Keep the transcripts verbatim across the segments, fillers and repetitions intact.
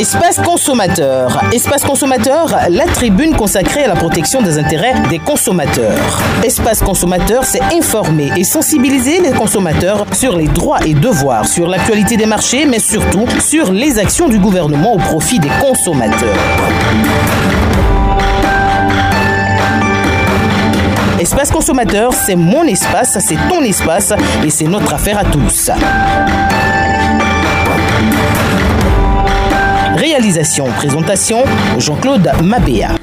Espace consommateur. Espace consommateur, la tribune consacrée à la protection des intérêts des consommateurs. Espace consommateur, c'est informer et sensibiliser les consommateurs sur les droits et devoirs, sur l'actualité des marchés, mais surtout sur les actions du gouvernement au profit des consommateurs. Espace consommateur, c'est mon espace, c'est ton espace et c'est notre affaire à tous. Réalisation, présentation, Jean-Claude Mabéa.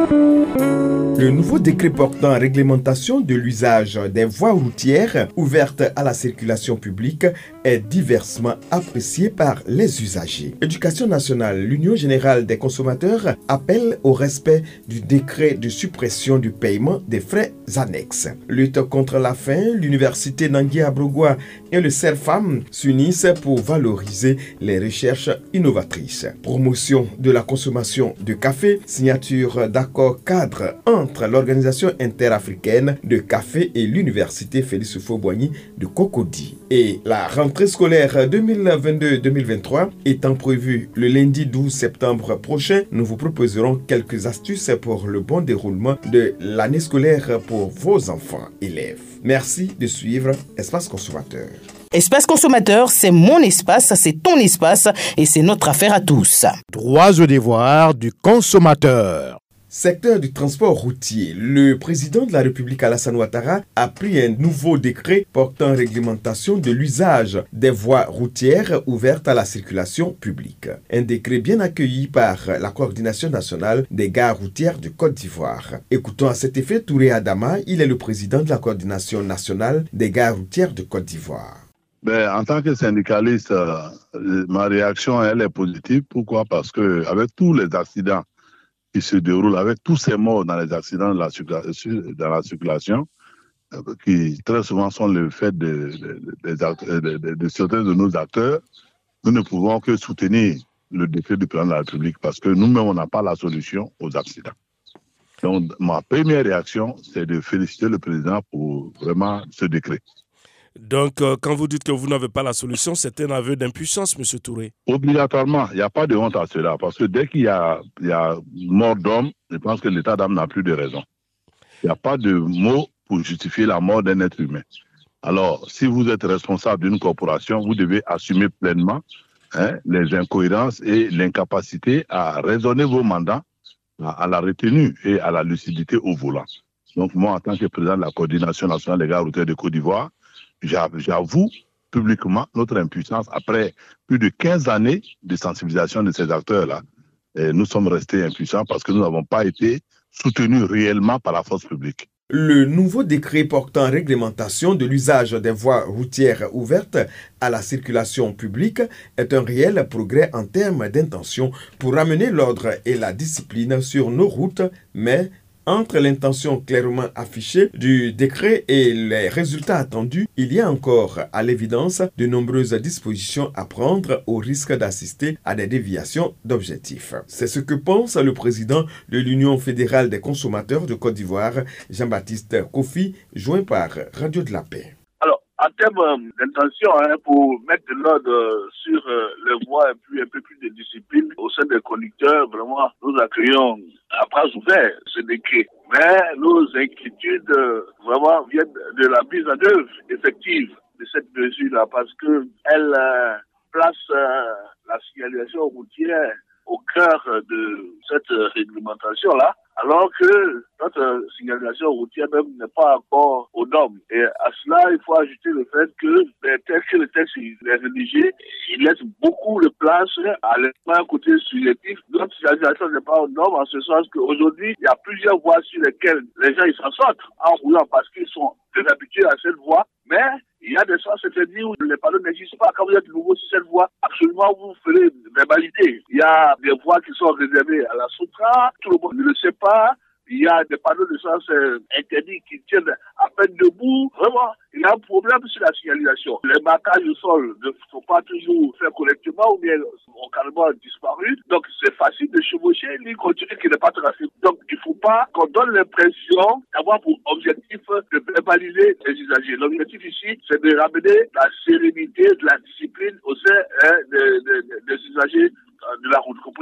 Le nouveau décret portant réglementation de l'usage des voies routières ouvertes à la circulation publique est diversement apprécié par les usagers. Éducation nationale, l'Union générale des consommateurs appelle au respect du décret de suppression du paiement des frais annexes. Lutte contre la faim, l'Université Nangui-Abrogwa et le CERFAM s'unissent pour valoriser les recherches innovatrices. Promotion de la consommation de café, signature d'accords cadres entre l'Organisation interafricaine de café et l'Université Félix Houphouët-Boigny de Cocody. Et la rentrée scolaire deux mille vingt-deux deux mille vingt-trois étant prévue le lundi douze septembre prochain, nous vous proposerons quelques astuces pour le bon déroulement de l'année scolaire pour vos enfants élèves. Merci de suivre Espace Consommateur. Espace consommateur, c'est mon espace, c'est ton espace et c'est notre affaire à tous. Droits et devoirs du consommateur. Secteur du transport routier, le président de la République Alassane Ouattara a pris un nouveau décret portant réglementation de l'usage des voies routières ouvertes à la circulation publique. Un décret bien accueilli par la coordination nationale des gares routières de Côte d'Ivoire. Écoutons à cet effet Touré Adama, il est le président de la coordination nationale des gares routières de Côte d'Ivoire. Ben, en tant que syndicaliste, euh, ma réaction elle est positive. Pourquoi? Parce que avec tous les accidents qui se déroulent, avec tous ces morts dans les accidents de la, dans la circulation, euh, qui très souvent sont le fait de, de, de, de, de, de certains de nos acteurs, nous ne pouvons que soutenir le décret du président de la République parce que nous-mêmes, on n'a pas la solution aux accidents. Donc, ma première réaction, c'est de féliciter le président pour vraiment ce décret. Donc, euh, quand vous dites que vous n'avez pas la solution, c'est un aveu d'impuissance, M. Touré. Obligatoirement, il n'y a pas de honte à cela, parce que dès qu'il y a, il y a mort d'homme, je pense que l'état d'âme n'a plus de raison. Il n'y a pas de mot pour justifier la mort d'un être humain. Alors, si vous êtes responsable d'une corporation, vous devez assumer pleinement hein, les incohérences et l'incapacité à raisonner vos mandats, à, à la retenue et à la lucidité au volant. Donc, moi, en tant que président de la coordination nationale des gares routières de Côte d'Ivoire, j'avoue publiquement notre impuissance après plus de quinze années de sensibilisation de ces acteurs-là. Et nous sommes restés impuissants parce que nous n'avons pas été soutenus réellement par la force publique. Le nouveau décret portant réglementation de l'usage des voies routières ouvertes à la circulation publique est un réel progrès en termes d'intention pour ramener l'ordre et la discipline sur nos routes, mais entre l'intention clairement affichée du décret et les résultats attendus, il y a encore, à l'évidence, de nombreuses dispositions à prendre au risque d'assister à des déviations d'objectifs. C'est ce que pense le président de l'Union fédérale des consommateurs de Côte d'Ivoire, Jean-Baptiste Kofi, joint par Radio de la Paix. En termes d'intention, hein, pour mettre de l'ordre sur euh, les voies et puis un peu plus de discipline au sein des conducteurs, vraiment, nous accueillons à bras ouverts ce décret. Mais nos inquiétudes, euh, vraiment, viennent de la mise en œuvre effective de cette mesure-là parce que elle euh, place euh, la signalisation routière au cœur de cette réglementation-là, alors que notre signalisation routière même n'est pas encore aux normes. Et à cela, il faut ajouter le fait que les textes, le texte est rédigé, il laisse beaucoup de place à l'élément côté subjectif. Notre signalisation n'est pas aux normes en ce sens qu'aujourd'hui, il y a plusieurs voies sur lesquelles les gens ils s'en sortent en roulant parce qu'ils sont habitués à cette voie, mais il y a des sens, c'est-à-dire où les panneaux n'existent pas. Quand vous êtes nouveau sur cette voie, absolument vous ferez verbaliser. Il y a des voies qui sont réservées à la Soutra, tout le monde ne le sait pas. Il y a des panneaux de sens euh, interdits qui tiennent à peine debout. Vraiment, il y a un problème sur la signalisation. Les marquages au sol ne sont pas toujours faits correctement ou bien ont carrément disparu. Donc, c'est facile de chevaucher une ligne continue qui n'est pas tracée. Donc, il ne faut pas qu'on donne l'impression d'avoir pour objectif de verbaliser les usagers. L'objectif ici, c'est de ramener la sérénité, de la discipline au sein hein, des, des, des usagers de la route.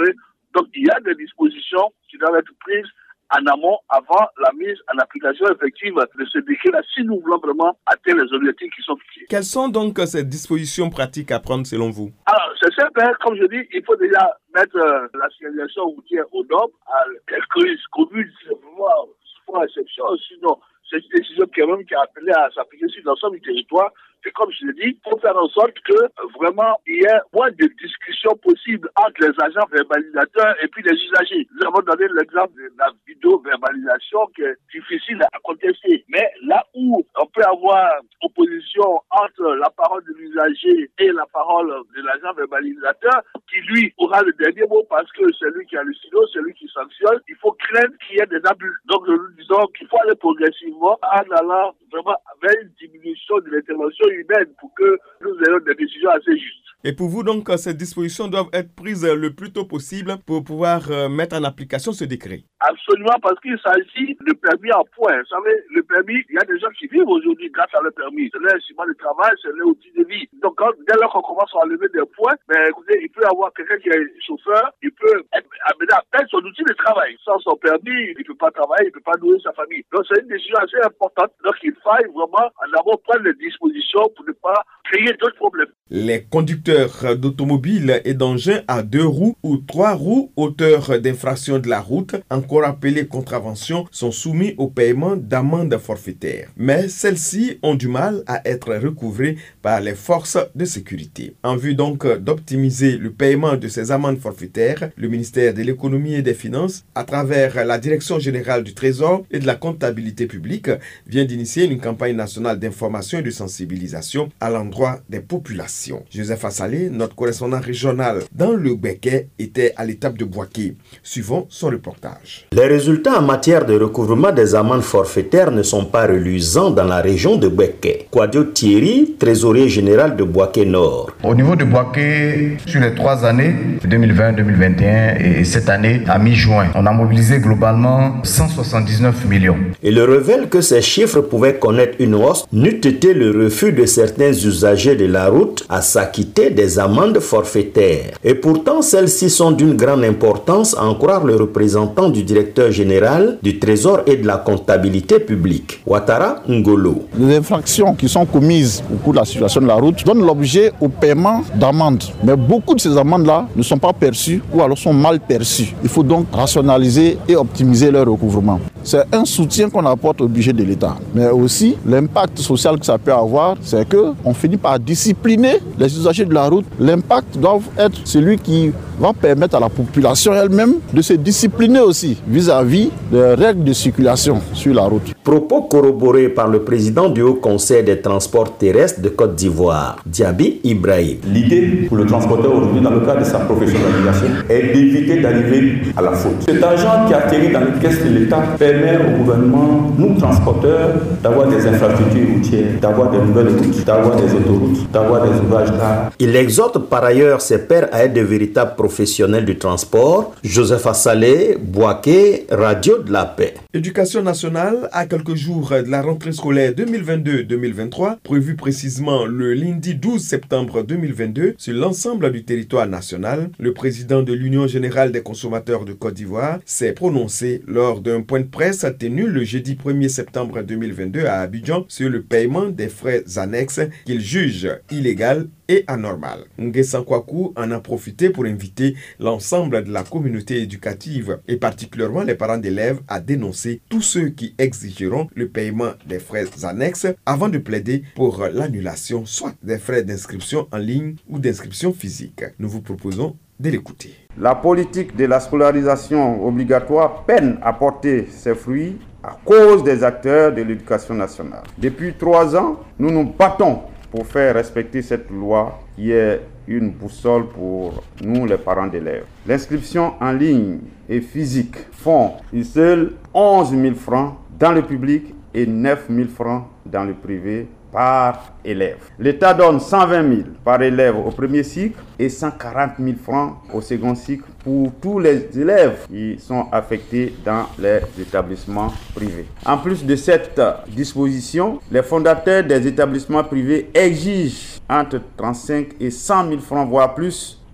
prérogatives de ce décret-là si nous voulons vraiment atteindre les objectifs qui sont fixés. Quelles sont donc ces dispositions pratiques à prendre selon vous? Alors, c'est simple, hein, comme je dis, il faut déjà mettre euh, la signalisation routière aux normes à quelques communes, c'est vraiment pour exception, sinon c'est une décision qui est même qui a appelé à s'appliquer sur l'ensemble du territoire. Et comme je l'ai dit, il faut faire en sorte que euh, vraiment il y ait moins de discussions possibles entre les agents verbalisateurs et puis les usagers. Nous avons donné l'exemple de la vidéo-verbalisation qui est difficile à contester. Mais là où on peut avoir opposition entre la parole de l'usager et la parole de l'agent verbalisateur, qui lui aura le dernier mot parce que c'est lui qui a le stylo, c'est lui qui sanctionne, il faut craindre qu'il y ait des abus. Donc nous disons qu'il faut aller progressivement en allant vraiment vers une diminution de l'intervention humaine pour que nous ayons des décisions assez justes. Et pour vous, donc, ces dispositions doivent être prises le plus tôt possible pour pouvoir euh, mettre en application ce décret? Absolument, parce qu'il s'agit de permis en point. Vous savez, le permis, il y a des gens qui vivent aujourd'hui grâce à le permis. C'est leur instrument de travail, c'est leur outil de vie. Donc, quand, dès lors qu'on commence à enlever des points, mais écoutez, il peut y avoir quelqu'un qui est chauffeur, il peut être amené à perdre son outil de travail. Sans son permis, il ne peut pas travailler, il ne peut pas nourrir sa famille. Donc, c'est une décision assez importante. Donc, il faille vraiment en amont prendre les dispositions pour ne pas créer d'autres problèmes. Les conducteurs d'automobiles et d'engins à deux roues ou trois roues auteurs d'infractions de la route, encore appelées contraventions, sont soumis au paiement d'amendes forfaitaires. Mais celles-ci ont du mal à être recouvrées par les forces de sécurité. En vue donc d'optimiser le paiement de ces amendes forfaitaires, le ministère de l'Économie et des Finances, à travers la Direction générale du Trésor et de la comptabilité publique, vient d'initier une campagne nationale d'information et de sensibilisation à l'endroit des populations. Joseph Assalé, notre correspondant régional dans le Béquet, était à l'étape de Boaké. Suivons son reportage. Les résultats en matière de recouvrement des amendes forfaitaires ne sont pas reluisants dans la région de Béquet. Quadio Thierry, trésorier général de Boaké Nord. Au niveau de Boaké, sur les trois années, deux mille vingt, deux mille vingt et un et cette année, à mi-juin, on a mobilisé globalement cent soixante-dix-neuf millions. Il révèle que ces chiffres pouvaient connaître une hausse n'eût été le refus de certains usagers de la route à s'acquitter des amendes forfaitaires. Et pourtant, celles-ci sont d'une grande importance, à en croire le représentant du directeur général du Trésor et de la comptabilité publique, Ouattara Ngolo. Les infractions qui sont commises au cours de la situation de la route donnent l'objet au paiement d'amendes. Mais beaucoup de ces amendes-là ne sont pas perçues ou alors sont mal perçues. Il faut donc rationaliser et optimiser leur recouvrement. C'est un soutien qu'on apporte au budget de l'État. Mais aussi, l'impact social que ça peut avoir, c'est qu'on finit par discipliner les usagers de la route. L'impact doit être celui qui va permettre à la population elle-même de se discipliner aussi vis-à-vis des règles de circulation sur la route. Propos corroborés par le président du Haut Conseil des transports terrestres de Côte d'Ivoire, Diaby Ibrahim. L'idée pour le transporteur aujourd'hui, dans le cadre de sa professionnalisation, est d'éviter d'arriver à la faute. Cet argent qui atterrit dans les caisses de l'État permet au gouvernement, nous transporteurs, d'avoir des infrastructures routières, d'avoir des nouvelles routes, d'avoir des autoroutes, d'avoir des ouvrages d'art. Il exhorte par ailleurs ses pairs à être de véritables professionnels du transport. Joseph Assalé, Boaké, Radio de la Paix. Éducation nationale, à quelques jours de la rentrée scolaire deux mille vingt-deux deux mille vingt-trois, prévue précisément le lundi douze septembre deux mille vingt-deux sur l'ensemble du territoire national, le président de l'Union générale des consommateurs de Côte d'Ivoire s'est prononcé lors d'un point de presse tenu le jeudi premier septembre deux mille vingt-deux à Abidjan sur le paiement des frais annexes qu'il juge illégal et anormal. Nguessan Kwaku en a profité pour inviter l'ensemble de la communauté éducative et particulièrement les parents d'élèves à dénoncer tous ceux qui exigeront le paiement des frais annexes avant de plaider pour l'annulation soit des frais d'inscription en ligne ou d'inscription physique. Nous vous proposons de l'écouter. La politique de la scolarisation obligatoire peine à porter ses fruits à cause des acteurs de l'éducation nationale. Depuis trois ans, nous nous battons pour faire respecter cette loi qui est une boussole pour nous les parents d'élèves. L'inscription en ligne et physique font seuls onze mille francs dans le public et neuf mille francs dans le privé par élève. L'État donne cent vingt mille par élève au premier cycle et cent quarante mille francs au second cycle pour tous les élèves qui sont affectés dans les établissements privés. En plus de cette disposition, les fondateurs des établissements privés exigent entre trente-cinq et cent mille francs, voire plus,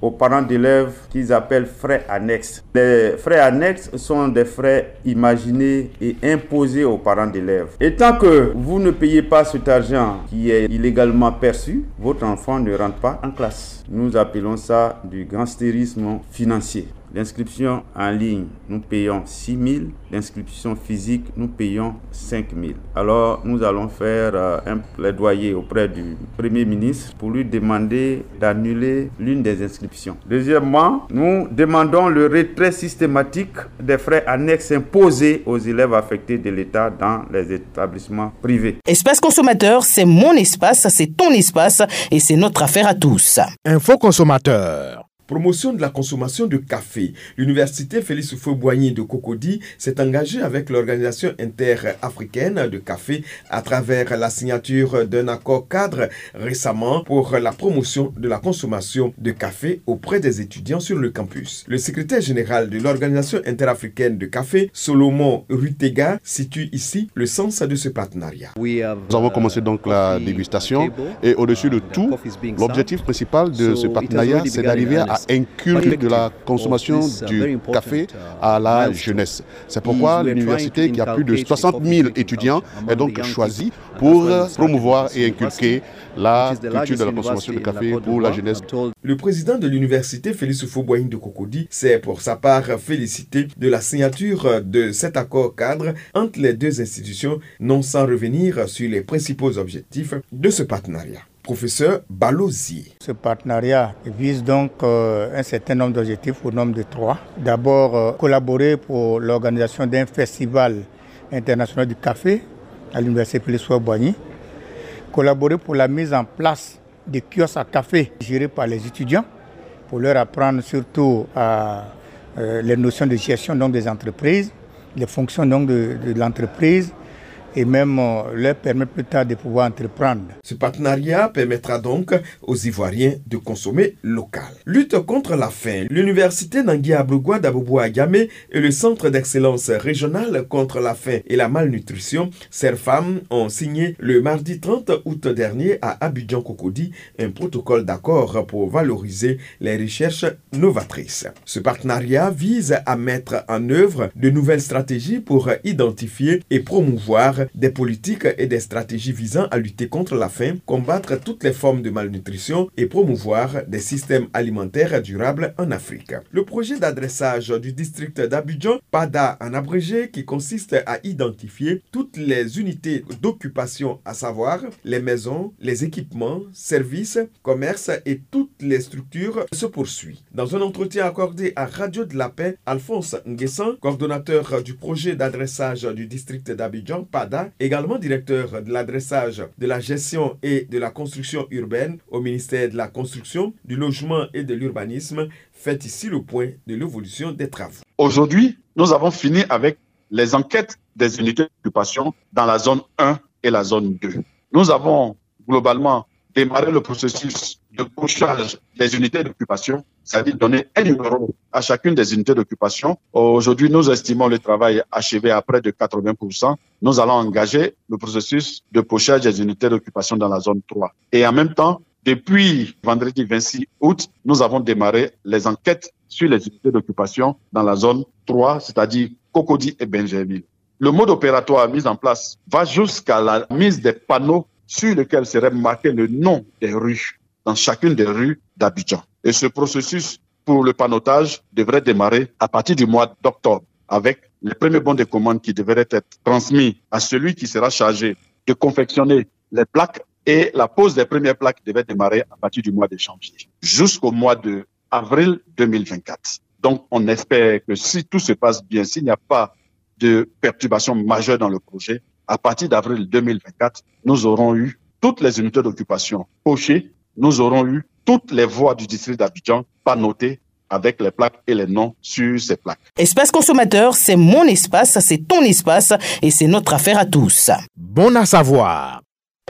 aux parents d'élèves qu'ils appellent frais annexes. Les frais annexes sont des frais imaginés et imposés aux parents d'élèves. Et tant que vous ne payez pas cet argent qui est illégalement perçu, votre enfant ne rentre pas en classe. Nous appelons ça du gangstérisme financier. L'inscription en ligne, nous payons six mille. L'inscription physique, nous payons cinq mille. Alors, nous allons faire euh, un plaidoyer auprès du Premier ministre pour lui demander d'annuler l'une des inscriptions. Deuxièmement, nous demandons le retrait systématique des frais annexes imposés aux élèves affectés de l'État dans les établissements privés. Espace consommateur, c'est mon espace, c'est ton espace et c'est notre affaire à tous. Info consommateur. Promotion de la consommation de café. L'université Félix Houphouët-Boigny de Cocody s'est engagée avec l'organisation interafricaine de café à travers la signature d'un accord cadre récemment pour la promotion de la consommation de café auprès des étudiants sur le campus. Le secrétaire général de l'organisation interafricaine de café, Solomon Rutega, situe ici le sens de ce partenariat. Nous avons commencé donc la dégustation et au-dessus de tout, l'objectif principal de ce partenariat, c'est d'arriver à inculquer de la consommation du café à la jeunesse. C'est pourquoi l'université, qui a plus de soixante mille étudiants, est donc choisie pour promouvoir et inculquer la culture de la consommation de café pour la jeunesse. Le président de l'université Félix Houphouët-Boigny de Cocody s'est pour sa part félicité de la signature de cet accord cadre entre les deux institutions, non sans revenir sur les principaux objectifs de ce partenariat. Professeur Balozi. Ce partenariat vise donc euh, un certain nombre d'objectifs au nombre de trois. D'abord, euh, collaborer pour l'organisation d'un festival international du café à l'université Félix Houphouët-Boigny. Collaborer pour la mise en place de kiosques à café gérés par les étudiants pour leur apprendre surtout à, euh, les notions de gestion donc, des entreprises, les fonctions donc, de, de l'entreprise, et même euh, leur permettre plus tard de pouvoir entreprendre. Ce partenariat permettra donc aux Ivoiriens de consommer local. Lutte contre la faim. L'université Nangui Abrougua d'Abobou-Agamé et le Centre d'excellence régional contre la faim et la malnutrition, CERFAM, ont signé le mardi trente août dernier à Abidjan-Cocody un protocole d'accord pour valoriser les recherches novatrices. Ce partenariat vise à mettre en œuvre de nouvelles stratégies pour identifier et promouvoir des politiques et des stratégies visant à lutter contre la faim, combattre toutes les formes de malnutrition et promouvoir des systèmes alimentaires durables en Afrique. Le projet d'adressage du district d'Abidjan, P A D A en abrégé, qui consiste à identifier toutes les unités d'occupation, à savoir les maisons, les équipements, services, commerces et toutes les structures, se poursuit. Dans un entretien accordé à Radio de la Paix, Alphonse Nguessan, coordonnateur du projet d'adressage du district d'Abidjan, P A D A, également directeur de l'adressage de la gestion et de la construction urbaine au ministère de la Construction, du Logement et de l'Urbanisme, fait ici le point de l'évolution des travaux. Aujourd'hui, nous avons fini avec les enquêtes des unités d'occupation dans la zone un et la zone deux. Nous avons globalement démarré le processus de couchage des unités d'occupation, c'est-à-dire donner un numéro à chacune des unités d'occupation. Aujourd'hui, nous estimons le travail achevé à près de quatre-vingts pour cent. Nous allons engager le processus de pochage des unités d'occupation dans la zone trois. Et en même temps, depuis vendredi vingt-six août, nous avons démarré les enquêtes sur les unités d'occupation dans la zone trois, c'est-à-dire Cocody et Benjerville. Le mode opératoire mis en place va jusqu'à la mise des panneaux sur lesquels serait marqué le nom des rues dans chacune des rues d'Abidjan. Et ce processus pour le panneautage devrait démarrer à partir du mois d'octobre avec les premiers bons de commande qui devraient être transmis à celui qui sera chargé de confectionner les plaques, et la pose des premières plaques devait démarrer à partir du mois de janvier jusqu'au mois de avril deux mille vingt-quatre. Donc on espère que si tout se passe bien, s'il n'y a pas de perturbations majeures dans le projet, à partir d'avril deux mille vingt-quatre, nous aurons eu toutes les unités d'occupation pochées, nous aurons eu toutes les voies du district d'Abidjan pannotées avec les plaques et les noms sur ces plaques. Espace consommateur, c'est mon espace, c'est ton espace et c'est notre affaire à tous. Bon à savoir.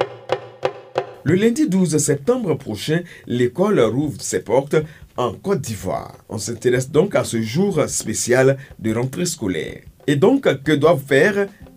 Le lundi douze septembre prochain, l'école rouvre ses portes en Côte d'Ivoire. On s'intéresse donc à ce jour spécial de rentrée scolaire. Et donc, que doivent faire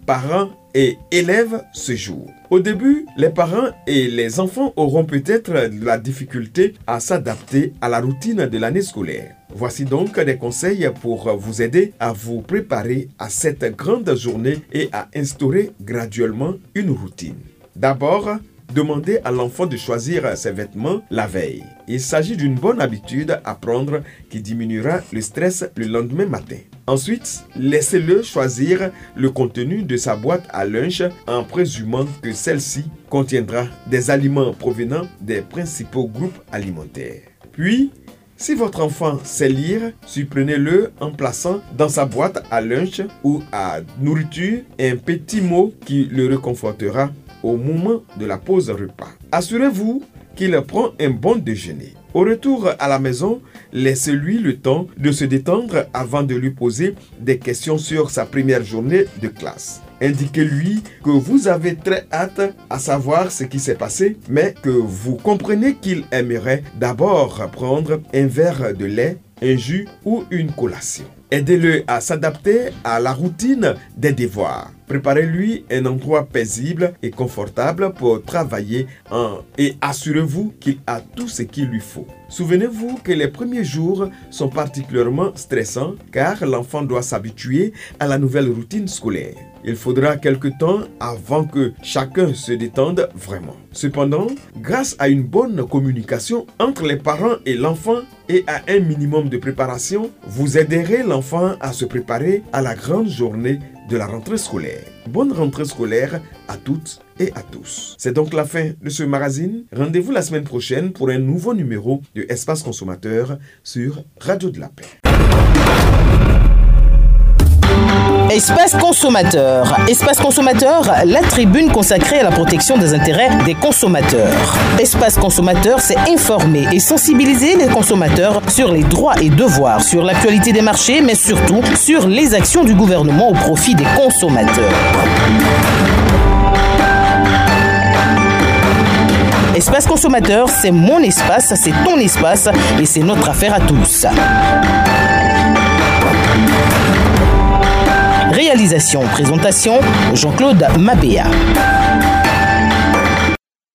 parents et élèves ce jour. Au début, les parents et les enfants auront peut-être de la difficulté à s'adapter à la routine de l'année scolaire. Voici donc des conseils pour vous aider à vous préparer à cette grande journée et à instaurer graduellement une routine. D'abord, demandez à l'enfant de choisir ses vêtements la veille. Il s'agit d'une bonne habitude à prendre qui diminuera le stress le lendemain matin. Ensuite, laissez-le choisir le contenu de sa boîte à lunch en présumant que celle-ci contiendra des aliments provenant des principaux groupes alimentaires. Puis, si votre enfant sait lire, surprenez-le en plaçant dans sa boîte à lunch ou à nourriture un petit mot qui le réconfortera au moment de la pause repas. Assurez-vous qu'il prend un bon déjeuner. Au retour à la maison, laissez-lui le temps de se détendre avant de lui poser des questions sur sa première journée de classe. Indiquez-lui que vous avez très hâte à savoir ce qui s'est passé, mais que vous comprenez qu'il aimerait d'abord prendre un verre de lait, un jus ou une collation. Aidez-le à s'adapter à la routine des devoirs. Préparez-lui un endroit paisible et confortable pour travailler en... et assurez-vous qu'il a tout ce qu'il lui faut. Souvenez-vous que les premiers jours sont particulièrement stressants car l'enfant doit s'habituer à la nouvelle routine scolaire. Il faudra quelque temps avant que chacun se détende vraiment. Cependant, grâce à une bonne communication entre les parents et l'enfant et à un minimum de préparation, vous aiderez l'enfant à se préparer à la grande journée de la rentrée scolaire. Bonne rentrée scolaire à toutes et à tous. C'est donc la fin de ce magazine. Rendez-vous la semaine prochaine pour un nouveau numéro de Espace Consommateur sur Radio de la Paix. Espace Consommateur. Espace Consommateur, la tribune consacrée à la protection des intérêts des consommateurs. Espace Consommateur, c'est informer et sensibiliser les consommateurs sur les droits et devoirs, sur l'actualité des marchés, mais surtout sur les actions du gouvernement au profit des consommateurs. Espace Consommateur, c'est mon espace, c'est ton espace et c'est notre affaire à tous. Réalisation, présentation, Jean-Claude Mabéa.